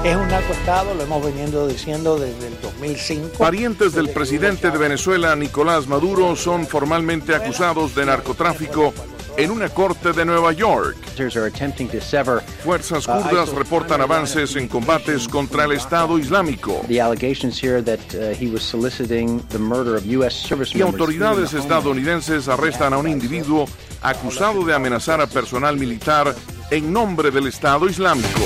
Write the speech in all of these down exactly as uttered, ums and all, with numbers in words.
Es un narcoestado, lo hemos venido diciendo desde el dos mil cinco. Parientes del presidente de Venezuela, Nicolás Maduro, son formalmente acusados de narcotráfico en una corte de Nueva York. Fuerzas kurdas reportan avances en combates contra el Estado Islámico. Y autoridades estadounidenses arrestan a un individuo acusado de amenazar a personal militar en nombre del Estado Islámico.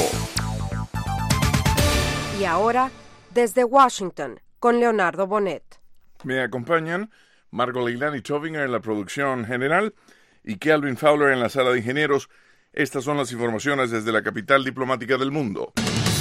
Y ahora, desde Washington, con Leonardo Bonet. Me acompañan Margot Leilani Tovinger en la producción general y Kelvin Fowler en la sala de ingenieros. Estas son las informaciones desde la capital diplomática del mundo.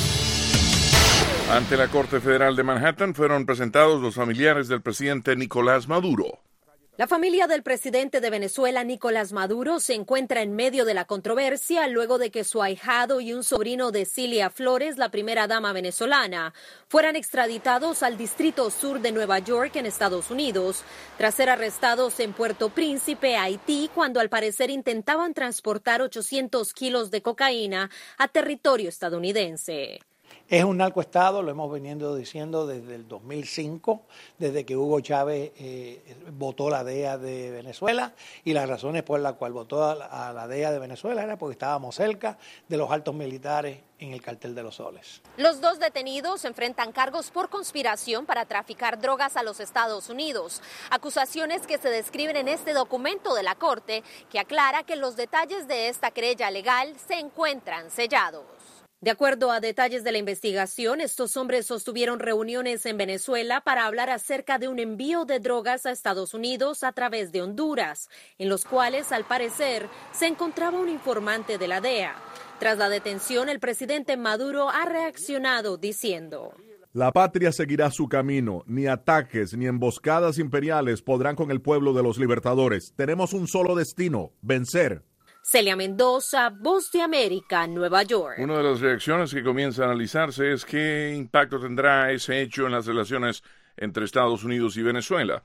Ante la Corte Federal de Manhattan fueron presentados los familiares del presidente Nicolás Maduro. La familia del presidente de Venezuela, Nicolás Maduro, se encuentra en medio de la controversia luego de que su ahijado y un sobrino de Cilia Flores, la primera dama venezolana, fueran extraditados al Distrito Sur de Nueva York en Estados Unidos, tras ser arrestados en Puerto Príncipe, Haití, cuando al parecer intentaban transportar ochocientos kilos de cocaína a territorio estadounidense. Es un narcoestado, lo hemos venido diciendo desde el dos mil cinco, desde que Hugo Chávez eh, votó la D E A de Venezuela, y las razones por las cuales votó a la, a la D E A de Venezuela era porque estábamos cerca de los altos militares en el Cartel de los Soles. Los dos detenidos enfrentan cargos por conspiración para traficar drogas a los Estados Unidos, acusaciones que se describen en este documento de la Corte, que aclara que los detalles de esta querella legal se encuentran sellados. De acuerdo a detalles de la investigación, estos hombres sostuvieron reuniones en Venezuela para hablar acerca de un envío de drogas a Estados Unidos a través de Honduras, en los cuales, al parecer, se encontraba un informante de la D E A. Tras la detención, el presidente Maduro ha reaccionado diciendo: la patria seguirá su camino. Ni ataques ni emboscadas imperiales podrán con el pueblo de los libertadores. Tenemos un solo destino: vencer. Celia Mendoza, Voz de América, Nueva York. Una de las reacciones que comienza a analizarse es qué impacto tendrá ese hecho en las relaciones entre Estados Unidos y Venezuela.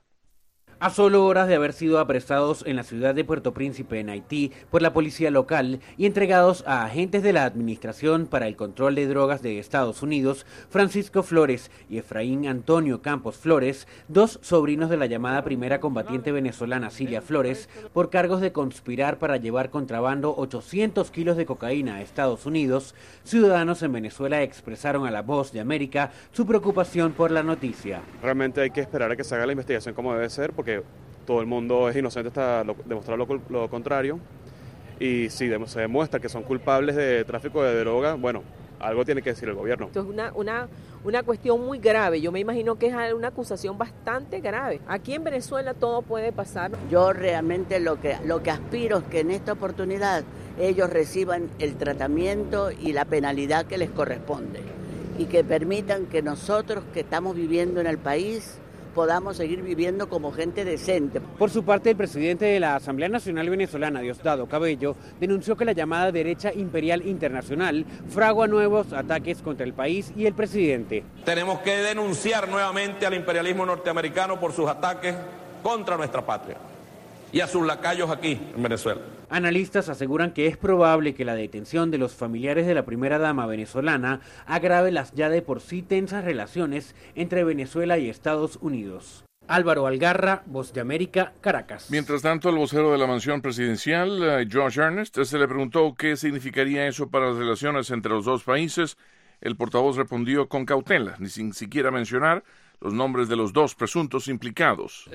A solo horas de haber sido apresados en la ciudad de Puerto Príncipe, en Haití, por la policía local y entregados a agentes de la Administración para el Control de Drogas de Estados Unidos, Francisco Flores y Efraín Antonio Campos Flores, dos sobrinos de la llamada primera combatiente venezolana Cilia Flores, por cargos de conspirar para llevar contrabando ochocientos kilos de cocaína a Estados Unidos, ciudadanos en Venezuela expresaron a La Voz de América su preocupación por la noticia. Realmente hay que esperar a que se haga la investigación como debe ser, porque todo el mundo es inocente hasta lo, demostrar lo, lo contrario, y si de, se demuestra que son culpables de tráfico de droga, bueno, algo tiene que decir el gobierno. Esto es una, una, una cuestión muy grave, yo me imagino que es una acusación bastante grave. Aquí en Venezuela todo puede pasar. Yo realmente lo que, lo que aspiro es que en esta oportunidad ellos reciban el tratamiento y la penalidad que les corresponde, y que permitan que nosotros que estamos viviendo en el país podamos seguir viviendo como gente decente. Por su parte, el presidente de la Asamblea Nacional Venezolana, Diosdado Cabello, denunció que la llamada derecha imperial internacional fragua nuevos ataques contra el país y el presidente. Tenemos que denunciar nuevamente al imperialismo norteamericano por sus ataques contra nuestra patria y a sus lacayos aquí en Venezuela. Analistas aseguran que es probable que la detención de los familiares de la primera dama venezolana agrave las ya de por sí tensas relaciones entre Venezuela y Estados Unidos. Álvaro Algarra, Voz de América, Caracas. Mientras tanto, el vocero de la mansión presidencial, Josh Earnest, se le preguntó qué significaría eso para las relaciones entre los dos países. El portavoz respondió con cautela, ni sin siquiera mencionar los nombres de los dos presuntos implicados.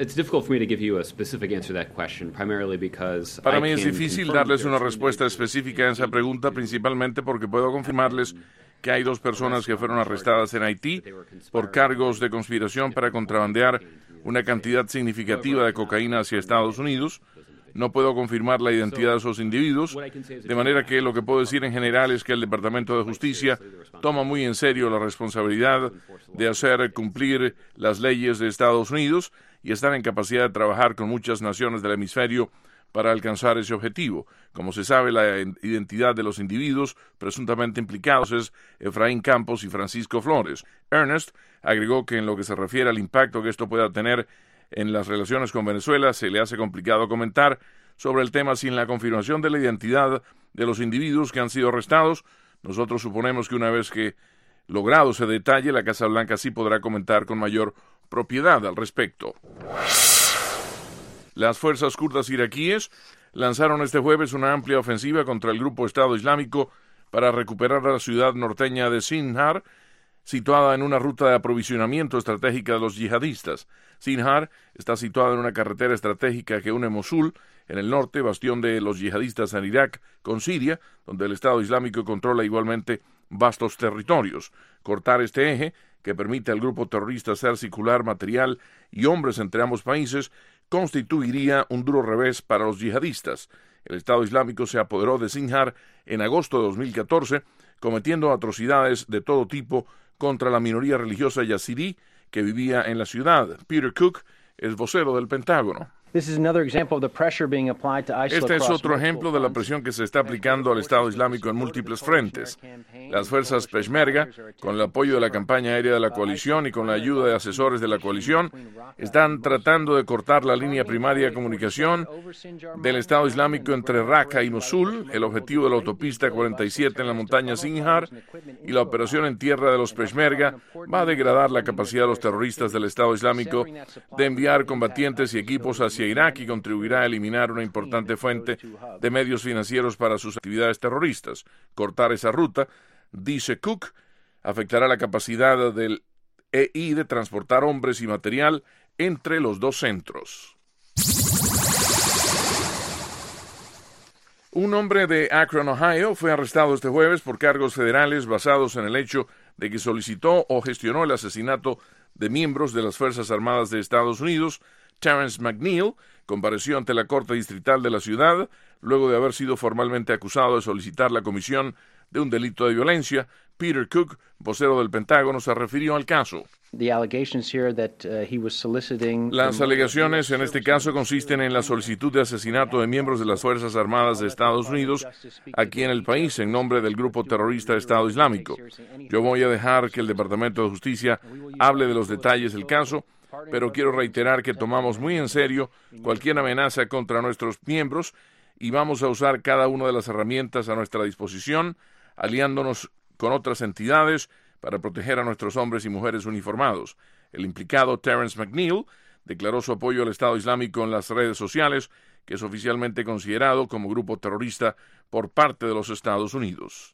Para mí es difícil darles una respuesta específica a esa pregunta, principalmente porque puedo confirmarles que hay dos personas que fueron arrestadas en Haití por cargos de conspiración para contrabandear una cantidad significativa de cocaína hacia Estados Unidos. No puedo confirmar la identidad de esos individuos, de manera que lo que puedo decir en general es que el Departamento de Justicia toma muy en serio la responsabilidad de hacer cumplir las leyes de Estados Unidos y están en capacidad de trabajar con muchas naciones del hemisferio para alcanzar ese objetivo. Como se sabe, la identidad de los individuos presuntamente implicados es Efraín Campos y Francisco Flores. Earnest agregó que en lo que se refiere al impacto que esto pueda tener en las relaciones con Venezuela, se le hace complicado comentar sobre el tema sin la confirmación de la identidad de los individuos que han sido arrestados. Nosotros suponemos que una vez que logrado ese detalle, la Casa Blanca sí podrá comentar con mayor propiedad al respecto. Las fuerzas kurdas iraquíes lanzaron este jueves una amplia ofensiva contra el grupo Estado Islámico para recuperar la ciudad norteña de Sinjar, situada en una ruta de aprovisionamiento estratégica de los yihadistas. Sinjar está situada en una carretera estratégica que une Mosul, en el norte, bastión de los yihadistas en Irak, con Siria, donde el Estado Islámico controla igualmente vastos territorios. Cortar este eje, que permite al grupo terrorista hacer circular material y hombres entre ambos países, constituiría un duro revés para los yihadistas. El Estado Islámico se apoderó de Sinjar en agosto de dos mil catorce, cometiendo atrocidades de todo tipo contra la minoría religiosa yazidí que vivía en la ciudad. Peter Cook es vocero del Pentágono. Este es otro ejemplo de la presión que se está aplicando al Estado Islámico en múltiples frentes. Las fuerzas Peshmerga, con el apoyo de la campaña aérea de la coalición y con la ayuda de asesores de la coalición, están tratando de cortar la línea primaria de comunicación del Estado Islámico entre Raqqa y Mosul, el objetivo de la autopista cuarenta y siete en la montaña Sinjar, y la operación en tierra de los Peshmerga va a degradar la capacidad de los terroristas del Estado Islámico de enviar combatientes y equipos hacia Irak y contribuirá a eliminar una importante fuente de medios financieros para sus actividades terroristas. Cortar esa ruta, dice Cook, afectará la capacidad del E I de transportar hombres y material entre los dos centros. Un hombre de Akron, Ohio, fue arrestado este jueves por cargos federales basados en el hecho de que solicitó o gestionó el asesinato de miembros de las Fuerzas Armadas de Estados Unidos. Terrence McNeil compareció ante la Corte Distrital de la ciudad luego de haber sido formalmente acusado de solicitar la comisión de un delito de violencia. Peter Cook, vocero del Pentágono, se refirió al caso. Las alegaciones en este caso consisten en la solicitud de asesinato de miembros de las Fuerzas Armadas de Estados Unidos aquí en el país en nombre del grupo terrorista Estado Islámico. Yo voy a dejar que el Departamento de Justicia hable de los detalles del caso, pero quiero reiterar que tomamos muy en serio cualquier amenaza contra nuestros miembros y vamos a usar cada una de las herramientas a nuestra disposición, aliándonos con otras entidades para proteger a nuestros hombres y mujeres uniformados. El implicado Terrence McNeil declaró su apoyo al Estado Islámico en las redes sociales, que es oficialmente considerado como grupo terrorista por parte de los Estados Unidos.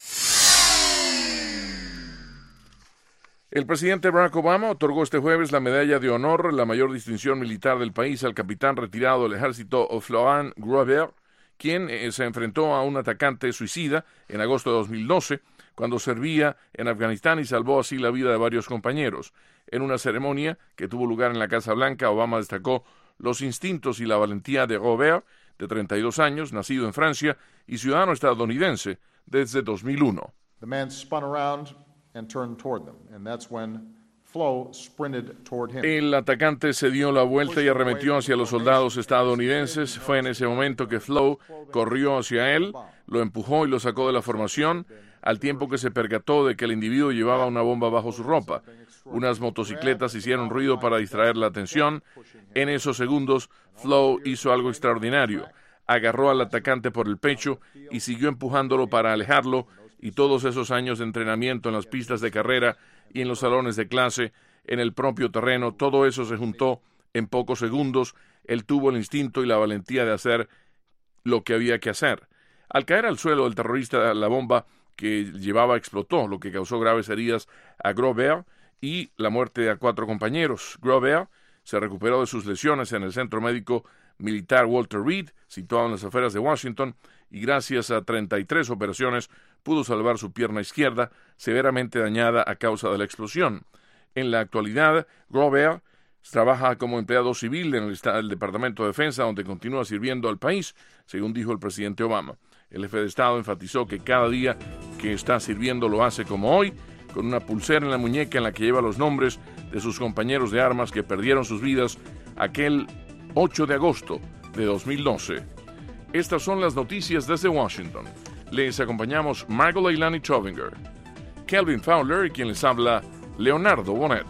El presidente Barack Obama otorgó este jueves la Medalla de Honor, la mayor distinción militar del país, al capitán retirado del ejército Florent Grover, quien eh, se enfrentó a un atacante suicida en agosto de dos mil doce, cuando servía en Afganistán y salvó así la vida de varios compañeros. En una ceremonia que tuvo lugar en la Casa Blanca, Obama destacó los instintos y la valentía de Robert, de treinta y dos años, nacido en Francia y ciudadano estadounidense desde dos mil uno. The man spun around and turned toward them, and that's when Flo sprinted toward him. El atacante se dio la vuelta y arremetió hacia los soldados estadounidenses. Fue en ese momento que Flo corrió hacia él, lo empujó y lo sacó de la formación, al tiempo que se percató de que el individuo llevaba una bomba bajo su ropa. Unas motocicletas hicieron ruido para distraer la atención. En esos segundos, Flo hizo algo extraordinario. Agarró al atacante por el pecho y siguió empujándolo para alejarlo, y todos esos años de entrenamiento en las pistas de carrera y en los salones de clase, en el propio terreno, todo eso se juntó en pocos segundos. Él tuvo el instinto y la valentía de hacer lo que había que hacer. Al caer al suelo, el terrorista, la bomba que llevaba explotó, lo que causó graves heridas a Grover y la muerte de a cuatro compañeros. Grover se recuperó de sus lesiones en el Centro Médico Militar Walter Reed, situado en las afueras de Washington, y gracias a treinta y tres operaciones pudo salvar su pierna izquierda, severamente dañada a causa de la explosión. En la actualidad, Grover trabaja como empleado civil en el, el Departamento de Defensa, donde continúa sirviendo al país, según dijo el presidente Obama. El jefe de Estado enfatizó que cada día que está sirviendo lo hace como hoy, con una pulsera en la muñeca en la que lleva los nombres de sus compañeros de armas que perdieron sus vidas aquel ocho de agosto de dos mil doce. Estas son las noticias desde Washington. Les acompañamos Margot Leilani Chovinger, Kelvin Fowler y quien les habla, Leonardo Bonet.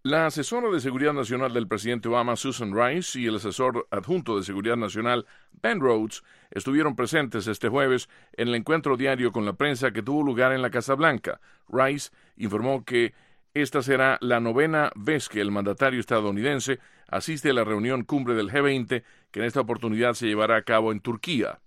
La asesora de Seguridad Nacional del presidente Obama, Susan Rice, y el asesor adjunto de Seguridad Nacional, Ben Rhodes, estuvieron presentes este jueves en el encuentro diario con la prensa que tuvo lugar en la Casa Blanca. Rice informó que esta será la novena vez que el mandatario estadounidense asiste a la reunión cumbre del G veinte, que en esta oportunidad se llevará a cabo en Turquía.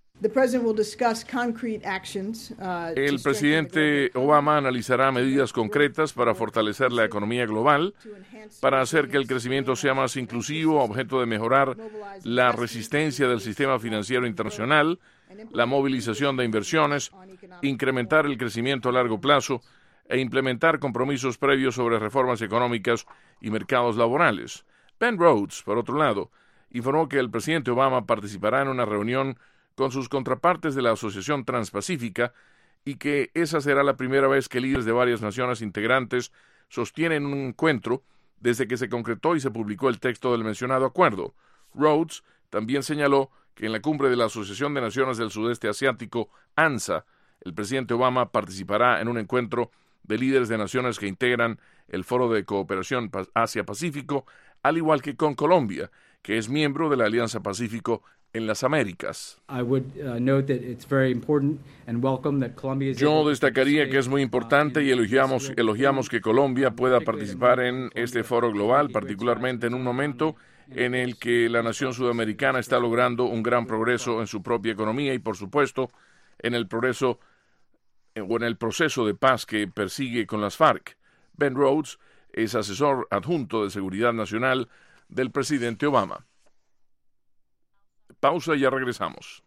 El presidente Obama analizará medidas concretas para fortalecer la economía global, para hacer que el crecimiento sea más inclusivo, a objeto de mejorar la resistencia del sistema financiero internacional, la movilización de inversiones, incrementar el crecimiento a largo plazo e implementar compromisos previos sobre reformas económicas y mercados laborales. Ben Rhodes, por otro lado, informó que el presidente Obama participará en una reunión con sus contrapartes de la Asociación Transpacífica y que esa será la primera vez que líderes de varias naciones integrantes sostienen un encuentro desde que se concretó y se publicó el texto del mencionado acuerdo. Rhodes también señaló que en la cumbre de la Asociación de Naciones del Sudeste Asiático, ANZA, el presidente Obama participará en un encuentro de líderes de naciones que integran el Foro de Cooperación Asia-Pacífico, al igual que con Colombia, que es miembro de la Alianza Pacífico en las Américas. Yo destacaría que es muy importante y elogiamos, elogiamos que Colombia pueda participar en este foro global, particularmente en un momento en el que la nación sudamericana está logrando un gran progreso en su propia economía y, por supuesto, en el progreso o en el proceso de paz que persigue con las FARC. Ben Rhodes es asesor adjunto de Seguridad Nacional del presidente Obama. Pausa y ya regresamos.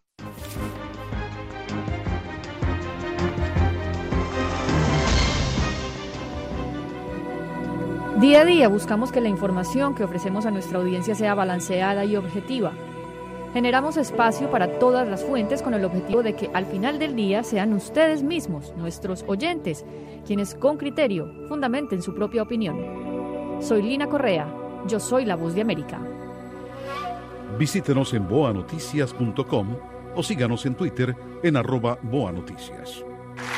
Día a día buscamos que la información que ofrecemos a nuestra audiencia sea balanceada y objetiva. Generamos espacio para todas las fuentes con el objetivo de que al final del día sean ustedes mismos, nuestros oyentes, quienes con criterio fundamenten su propia opinión. Soy Lina Correa, yo soy la Voz de América. Visítenos en boa noticias punto com o síganos en Twitter en arroba boanoticias.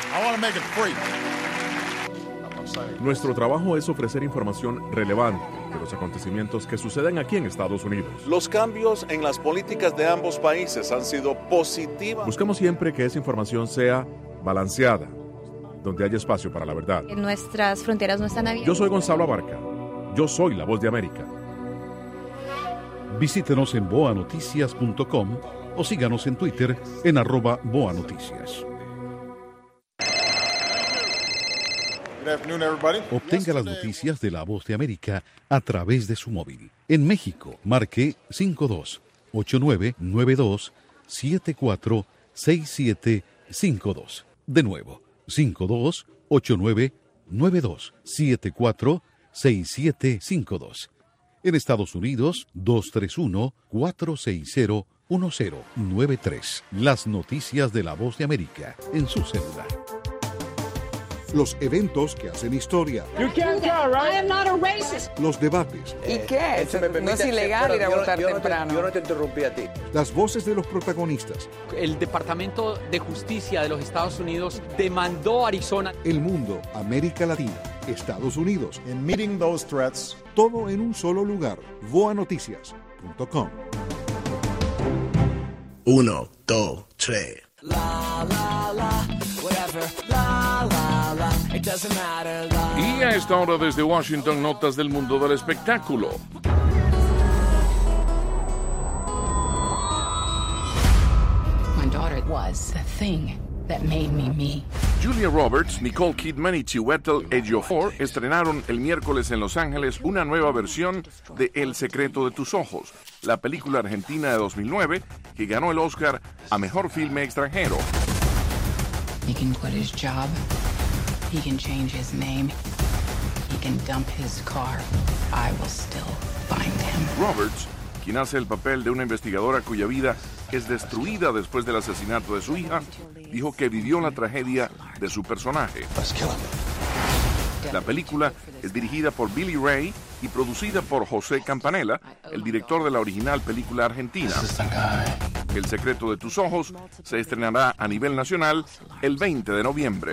Nuestro trabajo es ofrecer información relevante de los acontecimientos que suceden aquí en Estados Unidos. Los cambios en las políticas de ambos países han sido positivos. Buscamos siempre que esa información sea balanceada, donde haya espacio para la verdad. Nuestras fronteras no están abiertas. Yo soy Gonzalo Abarca. Yo soy la Voz de América. Visítenos en boa noticias punto com o síganos en Twitter en arroba boanoticias. Obtenga las noticias de La Voz de América a través de su móvil. En México, marque cinco dos ocho nueve nueve dos siete cuatro seis siete cinco dos. De nuevo, cinco dos ocho nueve nueve dos siete cuatro seis siete cinco dos. En Estados Unidos, dos tres uno cuatro seis cero uno cero nueve tres. Las noticias de La Voz de América en su celular. Los eventos que hacen historia. You can't tell, right? I am not a racist. Los debates. ¿Y qué? No es ilegal ir a votar temprano. Yo no te interrumpí a ti. Las voces de los protagonistas. El Departamento de Justicia de los Estados Unidos demandó a Arizona. El mundo, América Latina, Estados Unidos. In meeting those threats. Todo en un solo lugar. boa noticias punto com. Uno, dos, tres. La, la, la, whatever. La, la, la, it doesn't matter. La. Y a esta hora desde Washington, notas del mundo del espectáculo. My daughter was the thing that made me me. Julia Roberts, Nicole Kidman y Chiwetel Ejiofor estrenaron el miércoles en Los Ángeles una nueva versión de El secreto de tus ojos, la película argentina de dos mil nueve que ganó el Oscar a Mejor Filme Extranjero. He can quit his job, he can change his name, he can dump his car. I will still find him. Roberts, quien hace el papel de una investigadora cuya vida es destruida después del asesinato de su hija, dijo que vivió la tragedia de su personaje. La película es dirigida por Billy Ray y producida por José Campanella, el director de la original película argentina. El secreto de tus ojos se estrenará a nivel nacional el veinte de noviembre.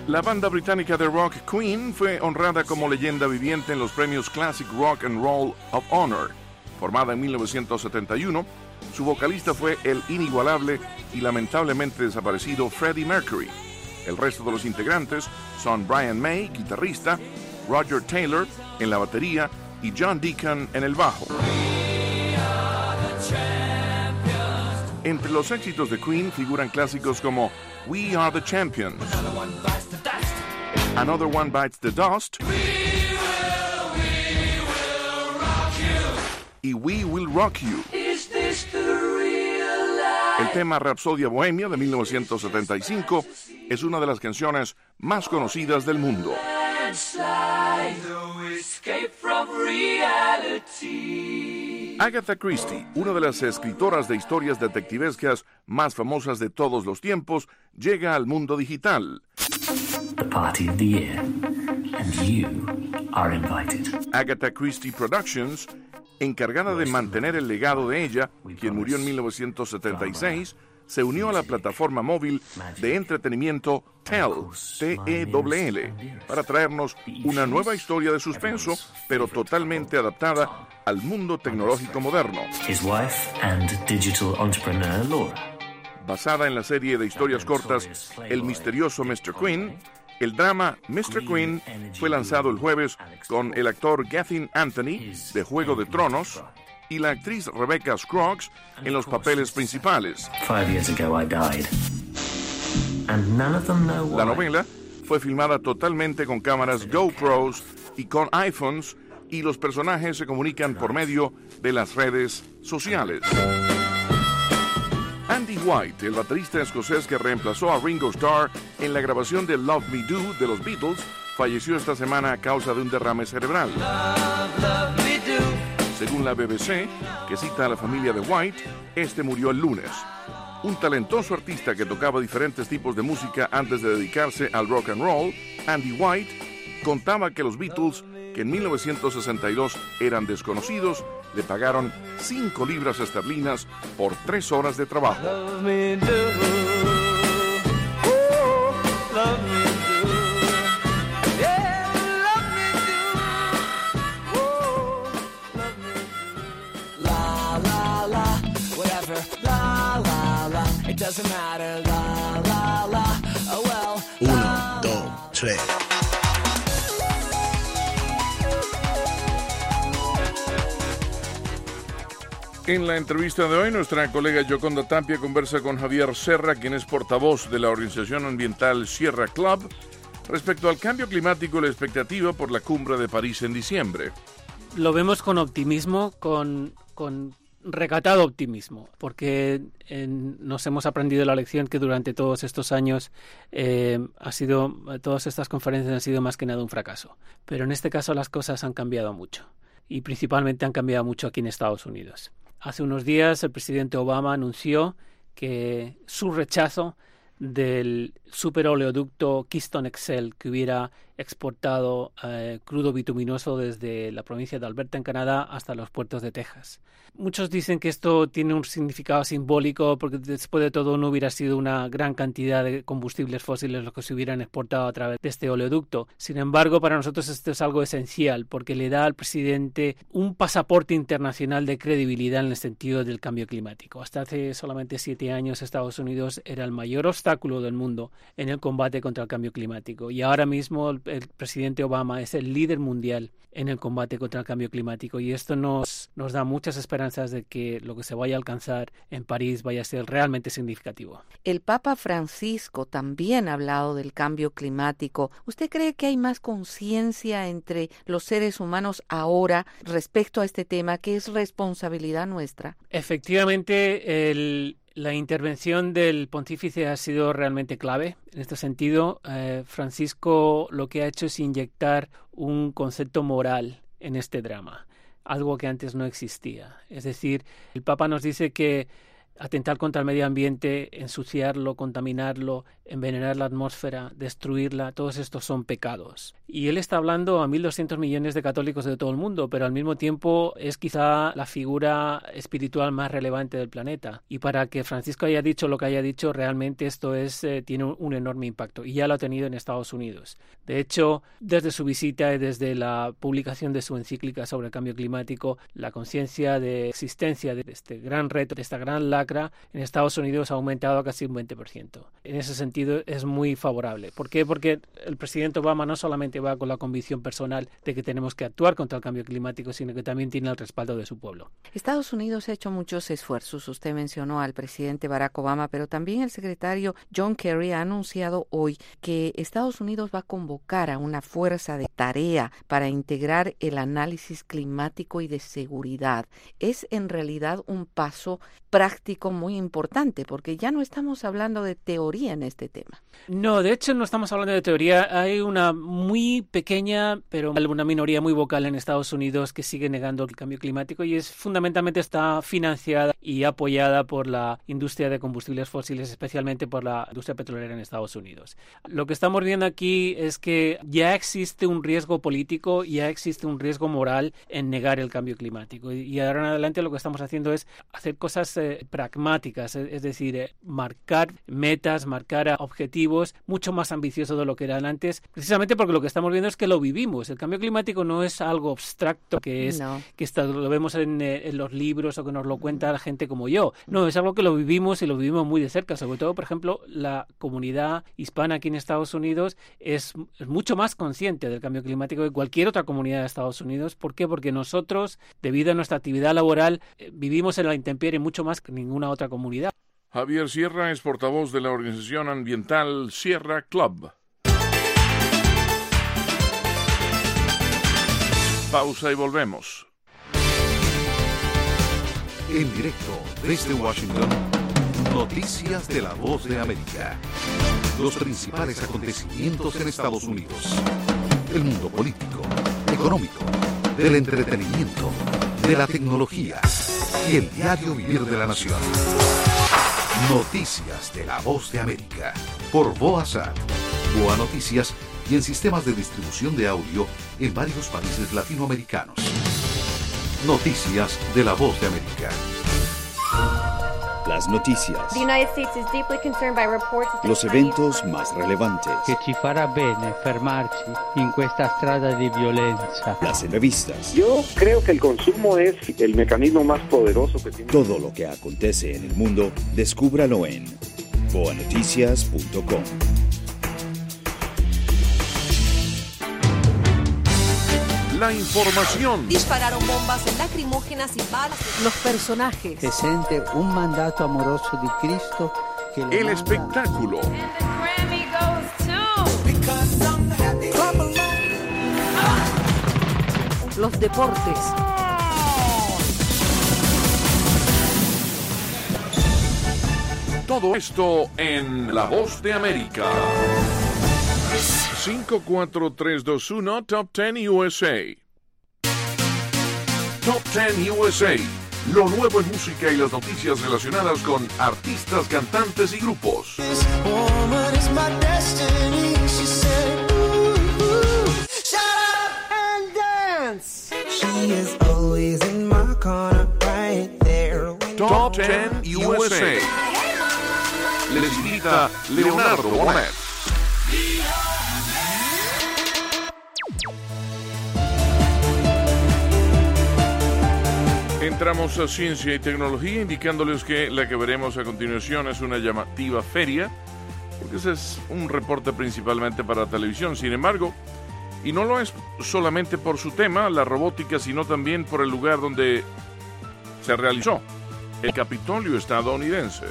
La banda británica de rock Queen fue honrada como leyenda viviente en los premios Classic Rock and Roll of Honor. Formada en mil novecientos setenta y uno, su vocalista fue el inigualable y lamentablemente desaparecido Freddie Mercury. El resto de los integrantes son Brian May, guitarrista, Roger Taylor en la batería y John Deacon en el bajo. Entre los éxitos de Queen figuran clásicos como We Are the Champions, Another One Bites the Dust y We Will Rock You. El tema Rapsodia Bohemia de mil novecientos setenta y cinco es una de las canciones más conocidas del mundo. Agatha Christie, una de las escritoras de historias detectivescas más famosas de todos los tiempos, llega al mundo digital. The party of the year, and you are invited. Agatha Christie Productions, encargada de mantener el legado de ella, quien murió en mil novecientos setenta y seis, se unió a la plataforma móvil de entretenimiento Tell, T E L L, para traernos una nueva historia de suspenso, pero totalmente adaptada al mundo tecnológico moderno. His wife and digital entrepreneur Laura. Basada en la serie de historias cortas El misterioso mister Quinn, el drama mister Quinn fue lanzado el jueves con el actor Gethin Anthony de Juego de Tronos y la actriz Rebecca Scroggs en los papeles principales. La novela fue filmada totalmente con cámaras GoPros y con iPhones, y los personajes se comunican por medio de las redes sociales. Andy White, el baterista escocés que reemplazó a Ringo Starr en la grabación de Love Me Do de los Beatles, falleció esta semana a causa de un derrame cerebral. Love, love me do. Según la B B C, que cita a la familia de White, este murió el lunes. Un talentoso artista que tocaba diferentes tipos de música antes de dedicarse al rock and roll, Andy White contaba que los Beatles, que en mil novecientos sesenta y dos eran desconocidos, le pagaron cinco libras esterlinas por tres horas de trabajo. Love me do. Ooh, love me do. Yeah, love me do. Ooh, love me do. La, la, la, whatever. La, la, la, it doesn't matter. La, la, la, oh well. Uno, dos, tres. En la entrevista de hoy, nuestra colega Yoconda Tapia conversa con Javier Serra, quien es portavoz de la organización ambiental Sierra Club, respecto al cambio climático y la expectativa por la cumbre de París en diciembre. Lo vemos con optimismo, con, con recatado optimismo, porque eh, nos hemos aprendido la lección que durante todos estos años eh, ha sido, todas estas conferencias han sido más que nada un fracaso. Pero en este caso las cosas han cambiado mucho, y principalmente han cambiado mucho aquí en Estados Unidos. Hace unos días el presidente Obama anunció que su rechazo del superoleoducto Keystone X L que hubiera exportado eh, crudo bituminoso desde la provincia de Alberta en Canadá hasta los puertos de Texas. Muchos dicen que esto tiene un significado simbólico porque después de todo no hubiera sido una gran cantidad de combustibles fósiles los que se hubieran exportado a través de este oleoducto. Sin embargo, para nosotros esto es algo esencial porque le da al presidente un pasaporte internacional de credibilidad en el sentido del cambio climático. Hasta hace solamente siete años Estados Unidos era el mayor obstáculo del mundo en el combate contra el cambio climático, y ahora mismo el, el presidente Obama es el líder mundial en el combate contra el cambio climático, y esto nos, nos da muchas esperanzas de que lo que se vaya a alcanzar en París vaya a ser realmente significativo. El Papa Francisco también ha hablado del cambio climático. ¿Usted cree que hay más conciencia entre los seres humanos ahora respecto a este tema, que es responsabilidad nuestra? Efectivamente, el La intervención del pontífice ha sido realmente clave. En este sentido, eh, Francisco lo que ha hecho es inyectar un concepto moral en este drama, algo que antes no existía. Es decir, el Papa nos dice que atentar contra el medio ambiente, ensuciarlo, contaminarlo, envenenar la atmósfera, destruirla, todos estos son pecados. Y él está hablando a mil doscientos millones de católicos de todo el mundo, pero al mismo tiempo es quizá la figura espiritual más relevante del planeta. Y para que Francisco haya dicho lo que haya dicho, realmente esto es eh, tiene un, un enorme impacto, y ya lo ha tenido en Estados Unidos. De hecho, desde su visita y desde la publicación de su encíclica sobre el cambio climático, la conciencia de existencia de este gran reto, de esta gran lacra, en Estados Unidos ha aumentado a casi un veinte por ciento. En ese sentido es muy favorable. ¿Por qué? Porque el presidente Obama no solamente va con la convicción personal de que tenemos que actuar contra el cambio climático, sino que también tiene el respaldo de su pueblo. Estados Unidos ha hecho muchos esfuerzos. Usted mencionó al presidente Barack Obama, pero también el secretario John Kerry ha anunciado hoy que Estados Unidos va a convocar a una fuerza de tarea para integrar el análisis climático y de seguridad. Es en realidad un paso práctico muy importante, porque ya no estamos hablando de teoría en este tema. No, de hecho no estamos hablando de teoría. Hay una muy pequeña, pero una minoría muy vocal en Estados Unidos que sigue negando el cambio climático, y es fundamentalmente está financiada y apoyada por la industria de combustibles fósiles, especialmente por la industria petrolera en Estados Unidos. Lo que estamos viendo aquí es que ya existe un riesgo político, ya existe un riesgo moral en negar el cambio climático, y ahora en adelante lo que estamos haciendo es hacer cosas eh, pragmáticas, es, es decir, eh, marcar metas, marcar objetivos mucho más ambiciosos de lo que eran antes, precisamente porque lo que estamos viendo es que lo vivimos. El cambio climático no es algo abstracto que es no. que está, lo vemos en, en los libros o que nos lo cuenta la gente como yo. No, es algo que lo vivimos y lo vivimos muy de cerca. Sobre todo, por ejemplo, la comunidad hispana aquí en Estados Unidos es, es mucho más consciente del cambio climático que cualquier otra comunidad de Estados Unidos. ¿Por qué? Porque nosotros, debido a nuestra actividad laboral, eh, vivimos en la intemperie mucho más que ninguna otra comunidad. Javier Sierra es portavoz de la organización ambiental Sierra Club. Pausa y volvemos. En directo desde Washington, noticias de la Voz de América. Los principales acontecimientos en Estados Unidos. El mundo político, económico, del entretenimiento, de la tecnología y el diario vivir de la nación. Noticias de la Voz de América. Por Boazat, Boa Noticias y en sistemas de distribución de audio en varios países latinoamericanos. Noticias de la Voz de América. Las noticias. Los eventos más relevantes. Che ci farà bene fermarci in questa strada di violenza. Las entrevistas. Yo creo que el consumo es el mecanismo más poderoso que tiene. Todo lo que acontece en el mundo, descúbralo en boa noticias punto com. La información. Dispararon bombas lacrimógenas y balas. Los personajes. Se siente un mandato amoroso de Cristo. Que el manda. Espectáculo. Los deportes. Todo esto en La Voz de América. cinco, cuatro, tres, dos, uno, Top diez U S A. Top diez U S A. Lo nuevo en música y las noticias relacionadas con artistas, cantantes y grupos. Top diez U S A. Les invita Leonardo Bonet. Entramos a ciencia y tecnología, indicándoles que la que veremos a continuación es una llamativa feria, porque ese es un reporte principalmente para televisión. Sin embargo, y no lo es solamente por su tema, la robótica, sino también por el lugar donde se realizó, el Capitolio estadounidense.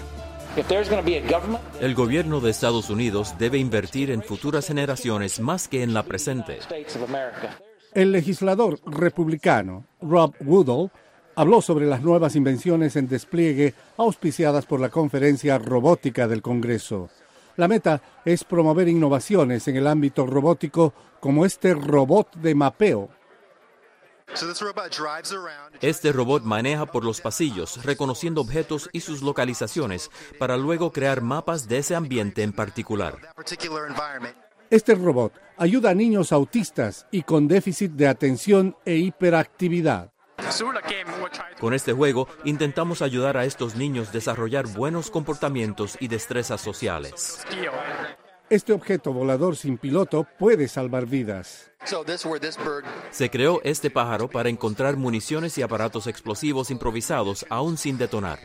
El gobierno de Estados Unidos debe invertir en futuras generaciones más que en la presente. El legislador republicano Rob Woodall habló sobre las nuevas invenciones en despliegue auspiciadas por la Conferencia Robótica del Congreso. La meta es promover innovaciones en el ámbito robótico como este robot de mapeo. Este robot maneja por los pasillos, reconociendo objetos y sus localizaciones, para luego crear mapas de ese ambiente en particular. Este robot ayuda a niños autistas y con déficit de atención e hiperactividad. Con este juego intentamos ayudar a estos niños a desarrollar buenos comportamientos y destrezas sociales. Este objeto volador sin piloto puede salvar vidas. Se creó este pájaro para encontrar municiones y aparatos explosivos improvisados aún sin detonar.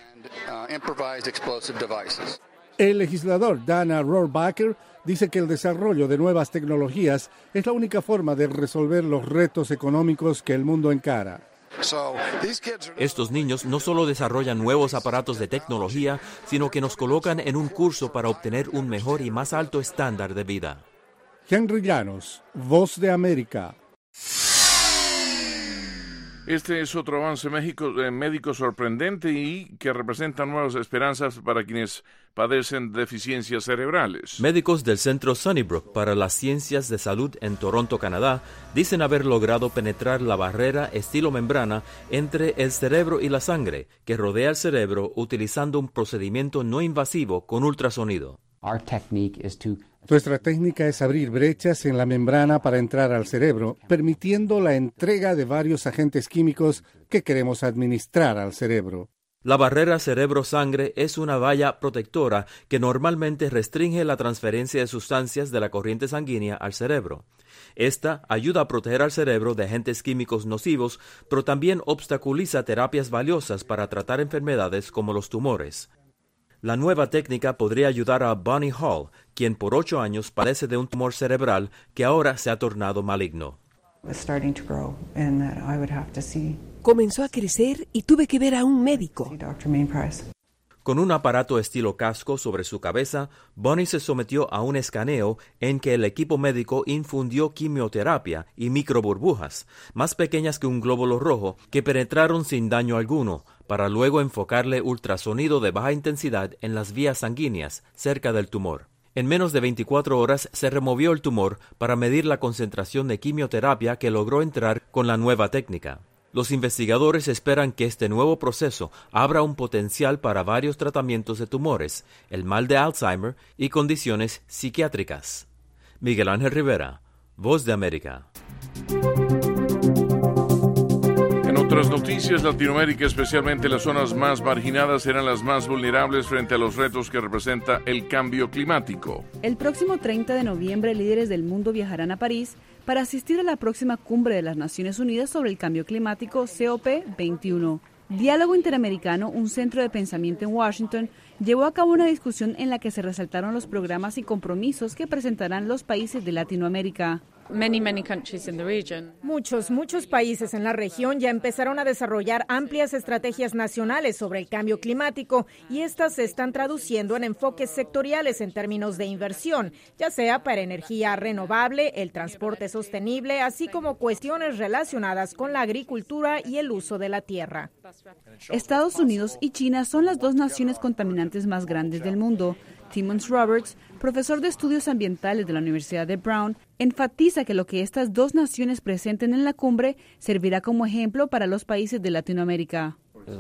El legislador Dana Rohrabacher dice que el desarrollo de nuevas tecnologías es la única forma de resolver los retos económicos que el mundo encara. Estos niños no solo desarrollan nuevos aparatos de tecnología, sino que nos colocan en un curso para obtener un mejor y más alto estándar de vida. Henry Llanos, Voz de América. Este es otro avance médico, eh, médico sorprendente y que representa nuevas esperanzas para quienes padecen deficiencias cerebrales. Médicos del Centro Sunnybrook para las Ciencias de Salud en Toronto, Canadá, dicen haber logrado penetrar la barrera estilo membrana entre el cerebro y la sangre que rodea el cerebro utilizando un procedimiento no invasivo con ultrasonido. Nuestra técnica es abrir brechas en la membrana para entrar al cerebro, permitiendo la entrega de varios agentes químicos que queremos administrar al cerebro. La barrera cerebro-sangre es una valla protectora que normalmente restringe la transferencia de sustancias de la corriente sanguínea al cerebro. Esta ayuda a proteger al cerebro de agentes químicos nocivos, pero también obstaculiza terapias valiosas para tratar enfermedades como los tumores. La nueva técnica podría ayudar a Bonnie Hall, quien por ocho años padece de un tumor cerebral que ahora se ha tornado maligno. Comenzó a crecer y tuve que ver a un médico. Con un aparato estilo casco sobre su cabeza, Bonnie se sometió a un escaneo en que el equipo médico infundió quimioterapia y microburbujas, más pequeñas que un glóbulo rojo, que penetraron sin daño alguno, para luego enfocarle ultrasonido de baja intensidad en las vías sanguíneas, cerca del tumor. En menos de veinticuatro horas se removió el tumor para medir la concentración de quimioterapia que logró entrar con la nueva técnica. Los investigadores esperan que este nuevo proceso abra un potencial para varios tratamientos de tumores, el mal de Alzheimer y condiciones psiquiátricas. Miguel Ángel Rivera, Voz de América. En otras noticias, Latinoamérica, especialmente las zonas más marginadas, serán las más vulnerables frente a los retos que representa el cambio climático. El próximo treinta de noviembre, líderes del mundo viajarán a París para asistir a la próxima cumbre de las Naciones Unidas sobre el Cambio Climático, C O P veintiuno. Diálogo Interamericano, un centro de pensamiento en Washington, llevó a cabo una discusión en la que se resaltaron los programas y compromisos que presentarán los países de Latinoamérica. Many, many countries in the region. Muchos, muchos países en la región ya empezaron a desarrollar amplias estrategias nacionales sobre el cambio climático y estas se están traduciendo en enfoques sectoriales en términos de inversión, ya sea para energía renovable, el transporte sostenible, así como cuestiones relacionadas con la agricultura y el uso de la tierra. Estados Unidos y China son las dos naciones contaminantes más grandes del mundo. Timmons Roberts, profesor de estudios ambientales de la Universidad de Brown, enfatiza que lo que estas dos naciones presenten en la cumbre servirá como ejemplo para los países de Latinoamérica.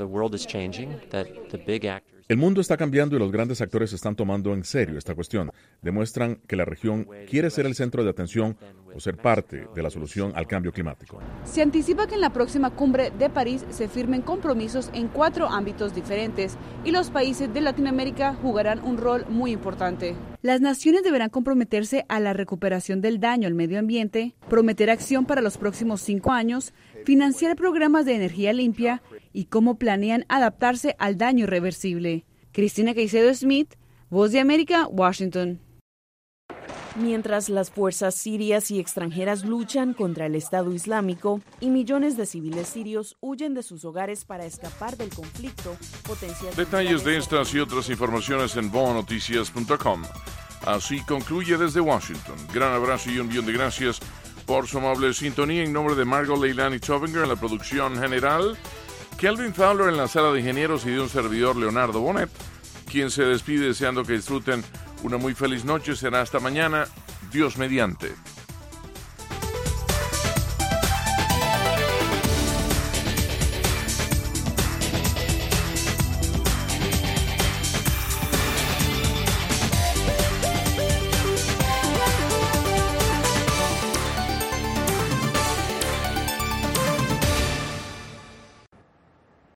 El mundo está cambiando y los grandes actores están tomando en serio esta cuestión. Demuestran que la región quiere ser el centro de atención o ser parte de la solución al cambio climático. Se anticipa que en la próxima cumbre de París se firmen compromisos en cuatro ámbitos diferentes y los países de Latinoamérica jugarán un rol muy importante. Las naciones deberán comprometerse a la recuperación del daño al medio ambiente, prometer acción para los próximos cinco años, financiar programas de energía limpia y cómo planean adaptarse al daño irreversible. Cristina Caicedo Smith, Voz de América, Washington. Mientras las fuerzas sirias y extranjeras luchan contra el Estado Islámico y millones de civiles sirios huyen de sus hogares para escapar del conflicto, potencias... Detalles de estas y otras informaciones en boa noticias punto com. Así concluye desde Washington. Gran abrazo y un millón de gracias por su amable sintonía. En nombre de Margot Leilani Chovinger en la producción general, Kelvin Fowler en la sala de ingenieros y de un servidor, Leonardo Bonet, quien se despide deseando que disfruten una muy feliz noche. Será hasta mañana, Dios mediante.